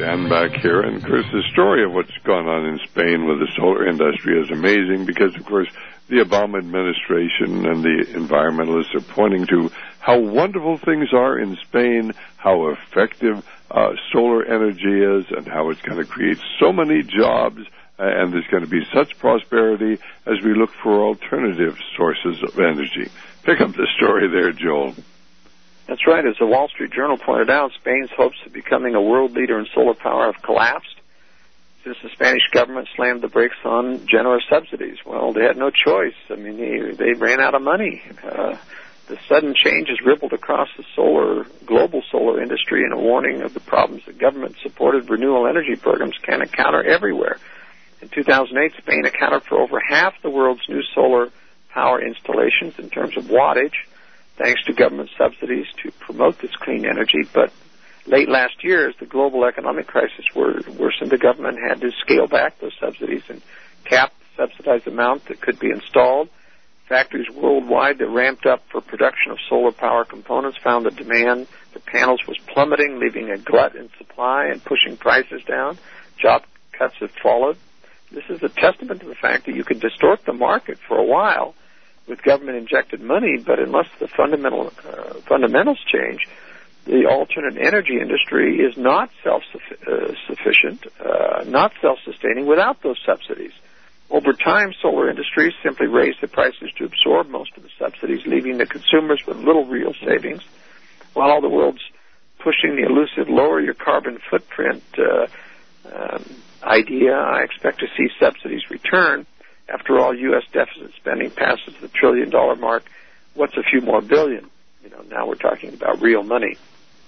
Dan back here. And, of course, the story of what's gone on in Spain with the solar industry is amazing because, of course, the Obama administration and the environmentalists are pointing to how wonderful things are in Spain, how effective uh, solar energy is, and how it's going to create so many jobs, uh, and there's going to be such prosperity as we look for alternative sources of energy. Pick up the story there, Joel. That's right. As the Wall Street Journal pointed out, Spain's hopes of becoming a world leader in solar power have collapsed since the Spanish government slammed the brakes on generous subsidies. Well, they had no choice. I mean, they, they ran out of money. Uh, the sudden change has rippled across the solar, global solar industry, and a warning of the problems that government-supported renewable energy programs can encounter everywhere. In two thousand eight, Spain accounted for over half the world's new solar power installations in terms of wattage, thanks to government subsidies to promote this clean energy. But late last year, as the global economic crisis worsened, the government had to scale back those subsidies and cap the subsidized amount that could be installed. Factories worldwide that ramped up for production of solar power components found the demand for panels was plummeting, leaving a glut in supply and pushing prices down. Job cuts have followed. This is a testament to the fact that you can distort the market for a while with government-injected money, but unless the fundamental uh, fundamentals change, the alternate energy industry is not self-sufficient, uh, not self-sustaining without those subsidies. Over time, solar industries simply raise the prices to absorb most of the subsidies, leaving the consumers with little real savings. While all the world's pushing the elusive lower your carbon footprint uh, um, idea, I expect to see subsidies return. After all, U S deficit spending passes the trillion-dollar mark. What's a few more billion? You know, now we're talking about real money.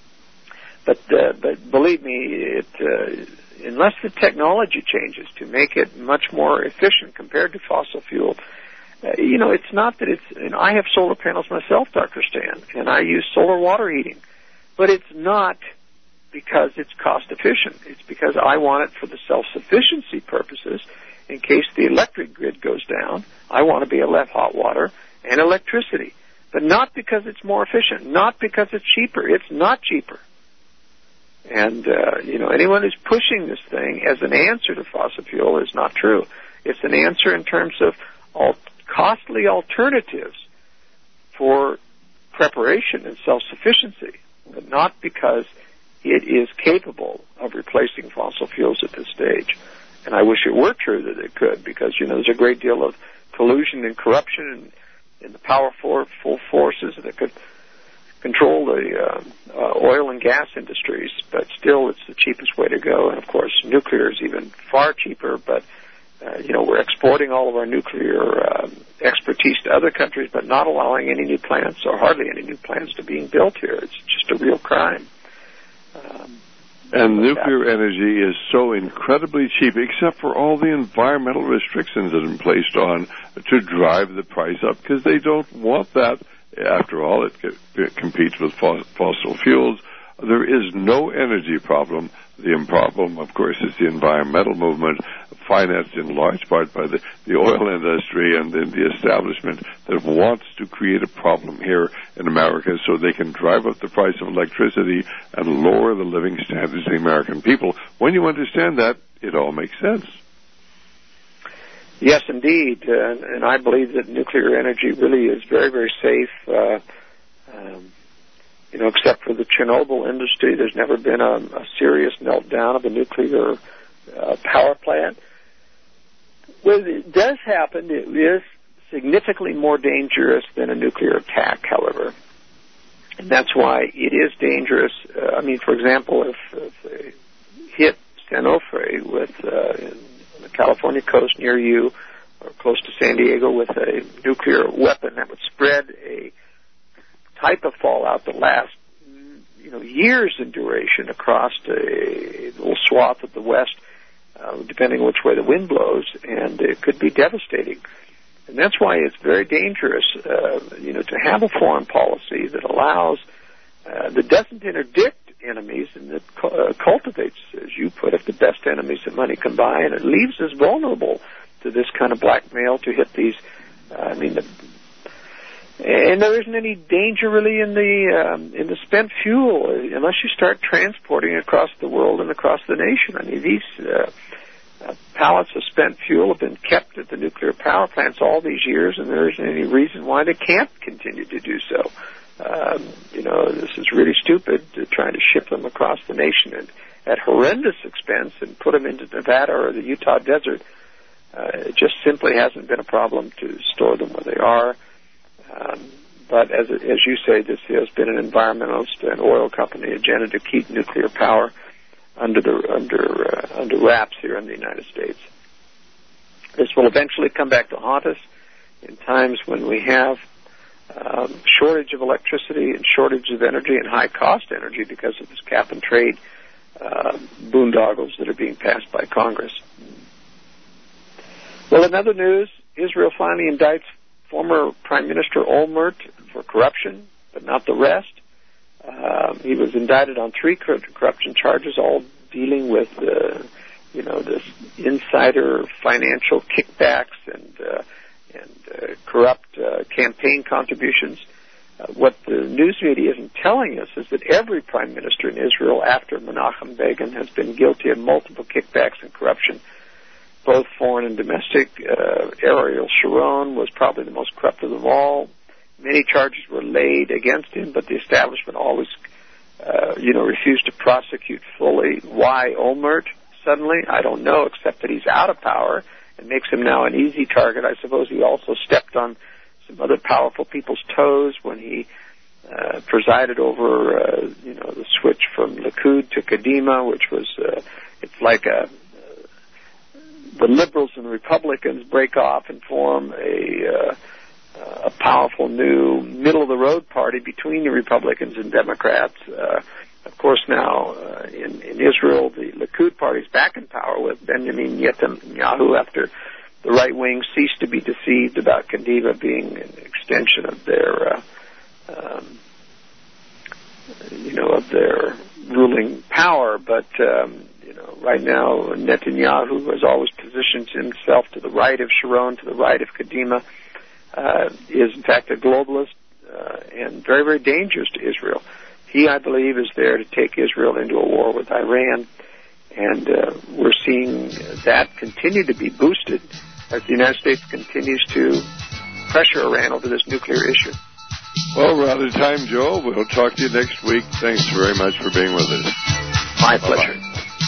But uh, but believe me, it, uh, unless the technology changes to make it much more efficient compared to fossil fuel, uh, you know, it's not that it's. And I have solar panels myself, Doctor Stan, and I use solar water heating, but it's not because it's cost efficient. It's because I want it for the self-sufficiency purposes. In case the electric grid goes down, I want to be able to have hot water and electricity. But not because it's more efficient, not because it's cheaper. It's not cheaper. And, uh, you know, anyone who's pushing this thing as an answer to fossil fuel is not true. It's an answer in terms of all costly alternatives for preparation and self-sufficiency, but not because it is capable of replacing fossil fuels at this stage. And I wish it were true that it could, because, you know, there's a great deal of collusion and corruption in, in the powerful forces that could control the uh, uh, oil and gas industries. But still, it's the cheapest way to go. And, of course, nuclear is even far cheaper. But, uh, you know, we're exporting all of our nuclear uh, expertise to other countries, but not allowing any new plants or hardly any new plants to being built here. It's just a real crime. Um, And nuclear energy is so incredibly cheap, except for all the environmental restrictions that have been placed on to drive the price up, because they don't want that. After all, it, it competes with fossil fuels. There is no energy problem. The problem, of course, is the environmental movement, financed in large part by the, the oil industry and the, the establishment that wants to create a problem here in America so they can drive up the price of electricity and lower the living standards of the American people. When you understand that, it all makes sense. Yes, indeed. Uh, and I believe that nuclear energy really is very, very safe. Uh, um, You know, except for the Chernobyl industry, there's never been a, a serious meltdown of a nuclear uh, power plant. When it does happen, it is significantly more dangerous than a nuclear attack, however. And that's why it is dangerous. Uh, I mean, for example, if, if they hit San Onofre with, uh, in, on the California coast near you, or close to San Diego with a nuclear weapon, that would spread a type of fallout that lasts, you know, years in duration across a little swath of the West, uh, depending which way the wind blows, and it could be devastating. And that's why it's very dangerous, uh, you know, to have a foreign policy that allows, uh, that doesn't interdict enemies and that uh, cultivates, as you put it, the best enemies that money can buy, and it leaves us vulnerable to this kind of blackmail to hit these, uh, I mean, the And there isn't any danger really in the um, in the spent fuel unless you start transporting across the world and across the nation. I mean, these uh, uh, pallets of spent fuel have been kept at the nuclear power plants all these years, and there isn't any reason why they can't continue to do so. Um, you know, this is really stupid to try to ship them across the nation at, at horrendous expense and put them into Nevada or the Utah desert. Uh, it just simply hasn't been a problem to store them where they are. Um, but as as you say, this has been an environmentalist and oil company agenda to keep nuclear power under the under uh, under wraps here in the United States. This will eventually come back to haunt us in times when we have um, shortage of electricity and shortage of energy and high cost energy because of this cap and trade uh, boondoggles that are being passed by Congress. Well, in other news, Israel finally indicts former Prime Minister Olmert for corruption, but not the rest. Um, he was indicted on three corruption charges, all dealing with, uh, you know, this insider financial kickbacks and uh, and uh, corrupt uh, campaign contributions. Uh, what the news media isn't telling us is that every prime minister in Israel after Menachem Begin has been guilty of multiple kickbacks and corruption, both foreign and domestic. Uh, Ariel Sharon was probably the most corrupt of them all. Many charges were laid against him, but the establishment always, uh, you know, refused to prosecute fully. Why Olmert suddenly? I don't know, except that he's out of power and makes him now an easy target. I suppose he also stepped on some other powerful people's toes when he uh, presided over, uh, you know, the switch from Likud to Kadima, which was, uh, it's like a, the liberals and the Republicans break off and form a, uh, a powerful new middle-of-the-road party between the Republicans and Democrats. Uh, of course, now uh, in, in Israel, the Likud party is back in power with Benjamin Netanyahu after the right wing ceased to be deceived about Kadima being an extension of their, uh, um, you know, of their ruling power. But um, you know, right now, Netanyahu has always positioned himself to the right of Sharon, to the right of Kadima. Uh, is in fact a globalist uh, and very, very dangerous to Israel. He, I believe, is there to take Israel into a war with Iran, and uh, we're seeing that continue to be boosted as the United States continues to pressure Iran over this nuclear issue. Well, we're out of time, Joel. We'll talk to you next week. Thanks very much for being with us. My Bye-bye. pleasure.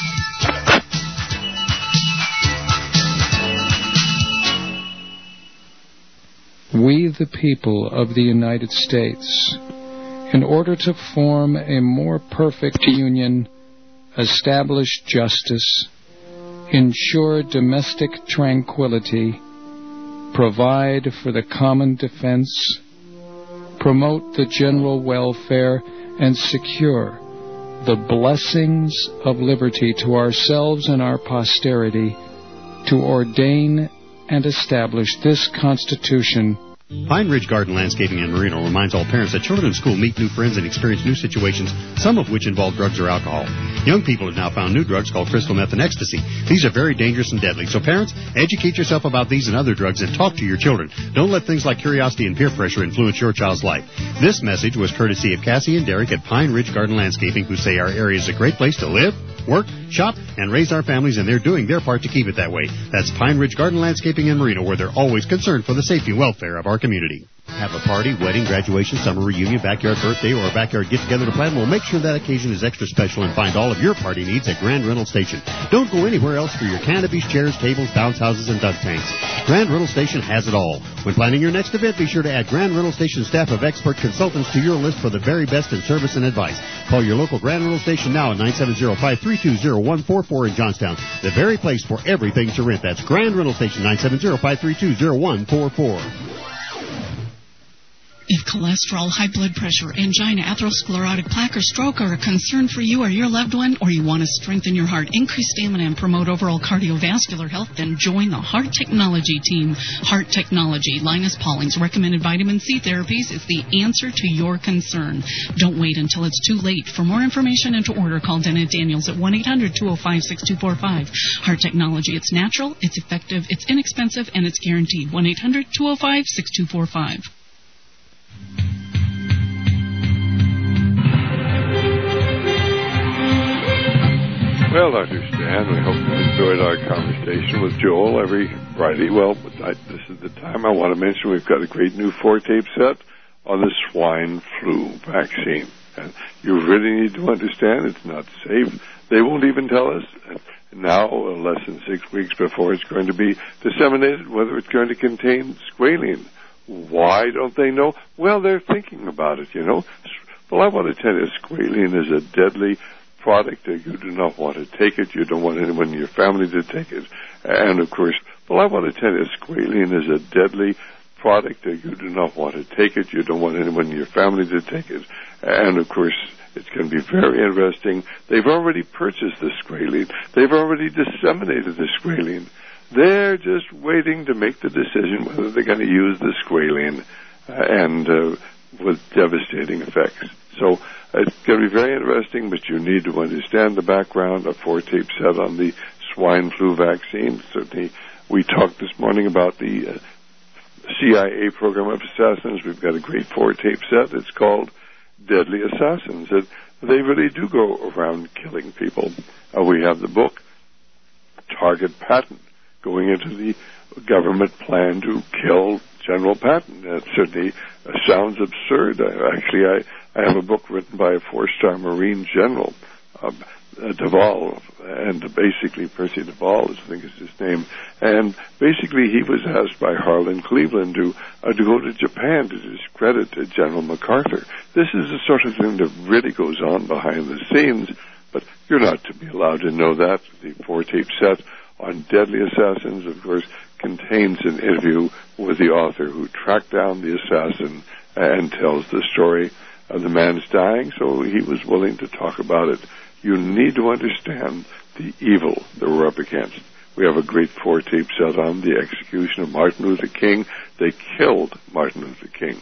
We, the people of the United States, in order to form a more perfect union, establish justice, ensure domestic tranquility, provide for the common defense, promote the general welfare, and secure the blessings of liberty to ourselves and our posterity, to ordain and establish this Constitution. Pine Ridge Garden Landscaping in Marino reminds all parents that children in school meet new friends and experience new situations, some of which involve drugs or alcohol. Young people have now found new drugs called crystal meth and ecstasy. These are very dangerous and deadly. So parents, educate yourself about these and other drugs and talk to your children. Don't let things like curiosity and peer pressure influence your child's life. This message was courtesy of Cassie and Derek at Pine Ridge Garden Landscaping, who say our area is a great place to live, work, shop, and raise our families, and they're doing their part to keep it that way. That's Pine Ridge Garden Landscaping in Marino, where they're always concerned for the safety and welfare of our community. Have a party, wedding, graduation, summer reunion, backyard birthday, or a backyard get-together to plan? Well, make sure that occasion is extra special and find all of your party needs at Grand Rental Station. Don't go anywhere else for your canopies, chairs, tables, bounce houses, and dunk tanks. Grand Rental Station has it all. When planning your next event, be sure to add Grand Rental Station staff of expert consultants to your list for the very best in service and advice. Call your local Grand Rental Station now at nine seven zero, five three two, zero one four four in Johnstown. The very place for everything to rent. That's Grand Rental Station, nine seven zero, five three two, zero one four four. If cholesterol, high blood pressure, angina, atherosclerotic plaque, or stroke are a concern for you or your loved one, or you want to strengthen your heart, increase stamina, and promote overall cardiovascular health, then join the Heart Technology team. Heart Technology, Linus Pauling's recommended vitamin C therapies, is the answer to your concern. Don't wait until it's too late. For more information and to order, call Dennett Daniels at one eight hundred, two oh five, six two four five. Heart Technology, it's natural, it's effective, it's inexpensive, and it's guaranteed. one eight hundred, two oh five, six two four five. Well, Doctor Stan, we hope you enjoyed our conversation with Joel every Friday. Well, I, this is the time I want to mention we've got a great new four-tape set on the swine flu vaccine. And you really need to understand it's not safe. They won't even tell us now, less than six weeks before it's going to be disseminated, whether it's going to contain squalene. Why don't they know? Well, they're thinking about it, you know. Well, I want to tell you, squalene is a deadly product. You do not want to take it. You don't want anyone in your family to take it. And, of course, well, I want to tell you, squalene is a deadly product. You do not want to take it. You don't want anyone in your family to take it. And, of course, it's going to be very interesting. They've already purchased the squalene. They've already disseminated the squalene. They're just waiting to make the decision whether they're going to use the squalene uh, and uh, with devastating effects. So it's going to be very interesting, but you need to understand the background. A four-tape set on the swine flu vaccine. Certainly, we talked this morning about the uh, C I A program of assassins. We've got a great four-tape set. It's called Deadly Assassins. It, they really do go around killing people. Uh, we have the book, Target Patton, going into the government plan to kill General Patton. That certainly uh, sounds absurd. Uh, actually, I, I have a book written by a four-star Marine general, uh, uh, Duvall, and basically Percy Duvall, I think is his name. And basically, he was asked by Harlan Cleveland to uh, to go to Japan to discredit uh, General MacArthur. This is the sort of thing that really goes on behind the scenes, but you're not to be allowed to know that. The four-tape set on Deadly Assassins, of course, contains an interview with the author who tracked down the assassin and tells the story. Uh, the man's dying, so he was willing to talk about it. You need to understand the evil that we're up against. We have a great four-tape set on the execution of Martin Luther King. They killed Martin Luther King.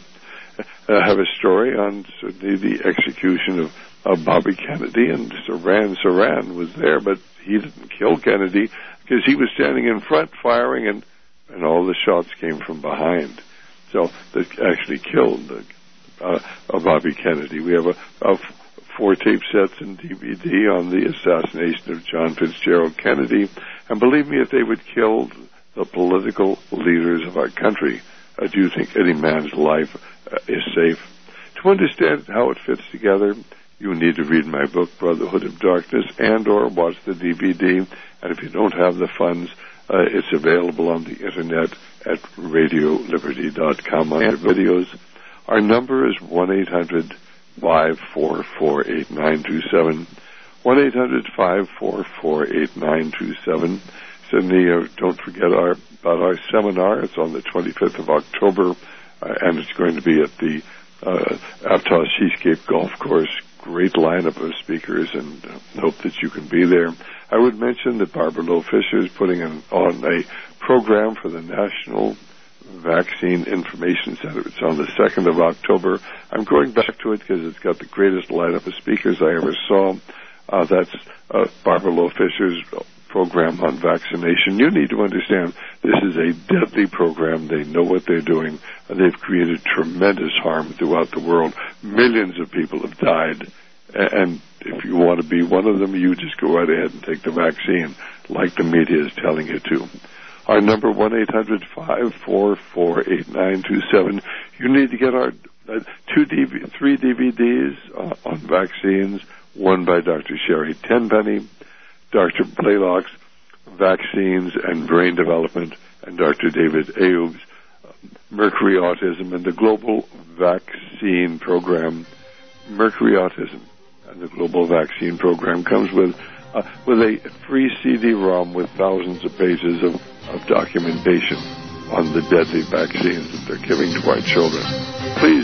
I have a story on certainly the execution of, of Bobby Kennedy, and Saran Saran was there, but he didn't kill Kennedy because he was standing in front firing, and, and all the shots came from behind. So that actually killed uh, uh, Bobby Kennedy. We have a, a four tape sets and D V D on the assassination of John Fitzgerald Kennedy. And believe me, if they would kill the political leaders of our country, uh, do you think any man's life uh, is safe? To understand how it fits together, you need to read my book, Brotherhood of Darkness, and or watch the D V D. And if you don't have the funds, uh, it's available on the Internet at radio liberty dot com. On our videos, our number is one eight hundred five four four eight nine two seven, one eight hundred five four four eight nine two seven. Sydney, uh, don't forget our about our seminar. It's on the twenty-fifth of October, uh, and it's going to be at the uh, Aptos Seascape Golf Course. Great lineup of speakers, and uh, hope that you can be there. I would mention that Barbara Lowe Fisher is putting an, on a program for the National Vaccine Information Center. It's on the second of October. I'm going back to it because it's got the greatest lineup of speakers I ever saw. Uh, that's uh, Barbara Lowe Fisher's program on vaccination. You need to understand this is a deadly program. They know what they're doing. They've created tremendous harm throughout the world. Millions of people have died. And if you want to be one of them, you just go right ahead and take the vaccine, like the media is telling you to. Our number, one eight hundred five four four eight nine two seven. You need to get our uh, two D V, three D V Ds uh, on vaccines, one by Doctor Sherry Tenpenny, Doctor Blaylock's Vaccines and Brain Development, and Doctor David Ayoub's uh, Mercury Autism, and the Global Vaccine Program. Mercury Autism and the Global Vaccine Program comes with uh, with a free C D ROM with thousands of pages of, of documentation on the deadly vaccines that they're giving to our children. Please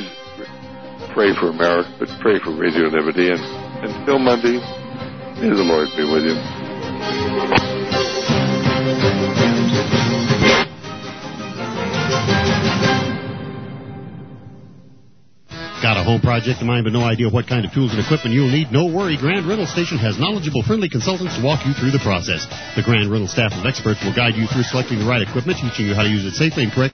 pray for America, but pray for Radio Liberty. And until Monday, may the Lord be with you. Got a home project in mind but no idea what kind of tools and equipment you'll need? No worry, Grand Rental Station has knowledgeable, friendly consultants to walk you through the process. The Grand Rental staff of experts will guide you through selecting the right equipment, teaching you how to use it safely and correctly.